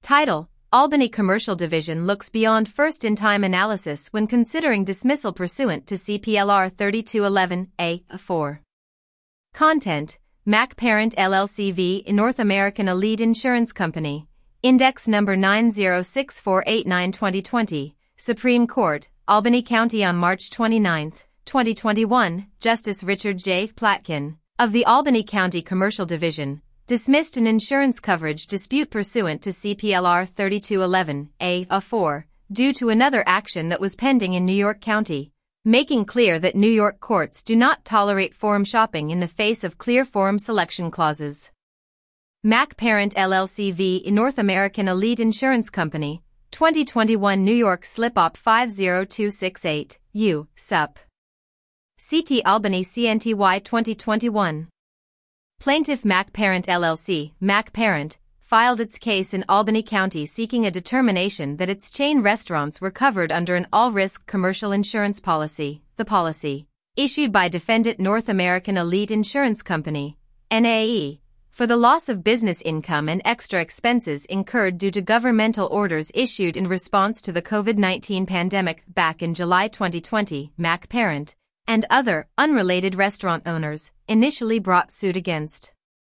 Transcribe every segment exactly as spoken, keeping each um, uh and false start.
Title: Albany Commercial Division looks beyond first-in-time analysis when considering dismissal pursuant to C P L R thirty-two eleven A four. Content: Mac Parent L L C v. North American Elite Insurance Company, Index Number nine zero six four eight nine twenty twenty, Supreme Court, Albany County on March twenty-ninth, twenty twenty-one, Justice Richard J. Platkin, of the Albany County Commercial Division, dismissed an insurance coverage dispute pursuant to C P L R thirty-two eleven A four, due to another action that was pending in New York County, making clear that New York courts do not tolerate forum shopping in the face of clear forum selection clauses. Mac Parent L L C v. North American Elite Insurance Company, twenty twenty-one New York Slip-Op five zero two six eight, U, Sup. C T Albany C N T Y twenty twenty-one. Plaintiff Mac Parent L L C, Mac Parent, filed its case in Albany County seeking a determination that its chain restaurants were covered under an all-risk commercial insurance policy, the policy, issued by defendant North American Elite Insurance Company, N A E, for the loss of business income and extra expenses incurred due to governmental orders issued in response to the COVID nineteen pandemic back in July twenty twenty. Mac Parent and other unrelated restaurant owners initially brought suit against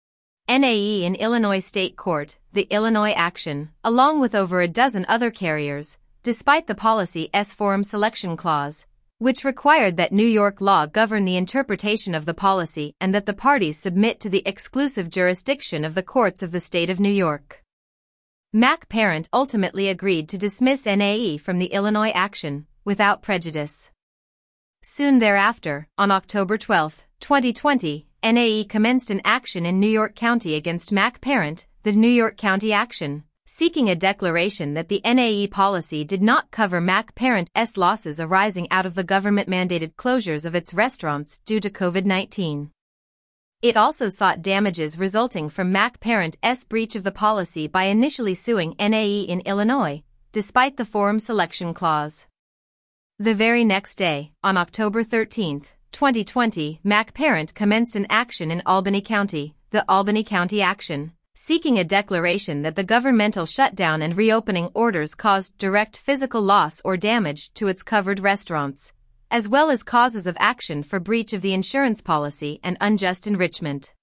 N A E in Illinois State Court, the Illinois action, along with over a dozen other carriers, despite the policy's forum selection clause, which required that New York law govern the interpretation of the policy and that the parties submit to the exclusive jurisdiction of the courts of the state of New York. Mac Parent ultimately agreed to dismiss N A E from the Illinois action, without prejudice. Soon thereafter, on October twelfth, twenty twenty, N A E commenced an action in New York County against Mac Parent, the New York County action, seeking a declaration that the N A E policy did not cover Mac Parent's losses arising out of the government-mandated closures of its restaurants due to COVID nineteen. It also sought damages resulting from Mac Parent's breach of the policy by initially suing N A E in Illinois, despite the forum selection clause. The very next day, on October thirteenth, twenty twenty, Mac Parent commenced an action in Albany County, the Albany County action, seeking a declaration that the governmental shutdown and reopening orders caused direct physical loss or damage to its covered restaurants, as well as causes of action for breach of the insurance policy and unjust enrichment.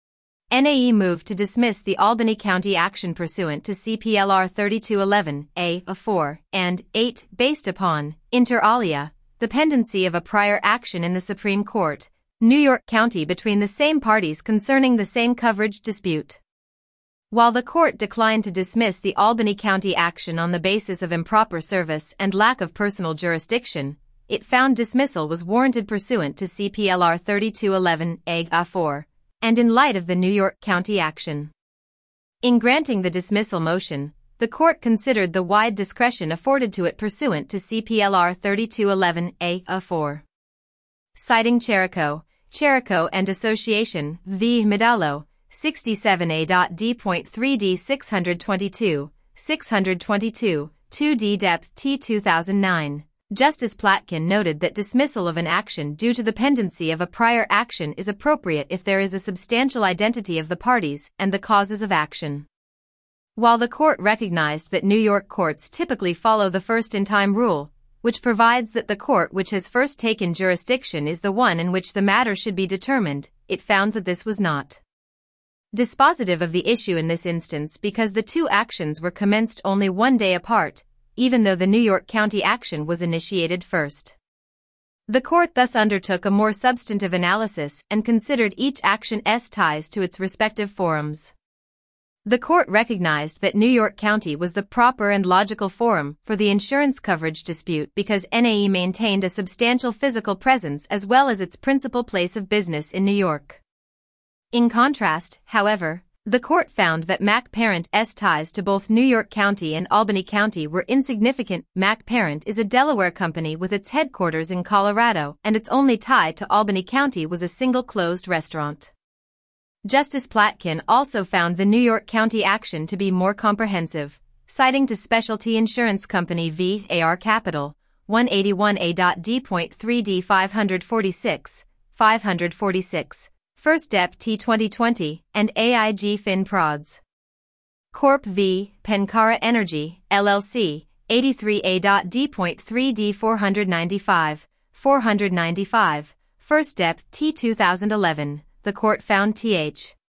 N A E moved to dismiss the Albany County action pursuant to C P L R thirty-two eleven A four and eight, based upon, inter alia, the pendency of a prior action in the Supreme Court, New York County between the same parties concerning the same coverage dispute. While the court declined to dismiss the Albany County action on the basis of improper service and lack of personal jurisdiction, it found dismissal was warranted pursuant to C P L R thirty-two eleven A four, and in light of the New York County action. In granting the dismissal motion, the court considered the wide discretion afforded to it pursuant to C P L R thirty-two eleven A four. Citing Cherico, Cherico and Association v. Medallo, sixty-seven A D three D six twenty-two, six twenty-two, two D D E P T two thousand nine. Justice Platkin noted that dismissal of an action due to the pendency of a prior action is appropriate if there is a substantial identity of the parties and the causes of action. While the court recognized that New York courts typically follow the first-in-time rule, which provides that the court which has first taken jurisdiction is the one in which the matter should be determined, it found that this was not dispositive of the issue in this instance because the two actions were commenced only one day apart, even though the New York County action was initiated first. The court thus undertook a more substantive analysis and considered each action's ties to its respective forums. The court recognized that New York County was the proper and logical forum for the insurance coverage dispute because N A E maintained a substantial physical presence as well as its principal place of business in New York. In contrast, however, the court found that Mac Parent's ties to both New York County and Albany County were insignificant. Mac Parent is a Delaware company with its headquarters in Colorado, and its only tie to Albany County was a single closed restaurant. Justice Platkin also found the New York County action to be more comprehensive, citing to Specialty Insurance Company v. A R Capital, one eighty-one A D three D five forty-six, five forty-six. First D E P T twenty twenty, and A I G Fin Prods. Corp v. Pencara Energy, L L C, eighty-three A D three D four ninety-five, four ninety-five, First Dep T two thousand eleven, the court found Th.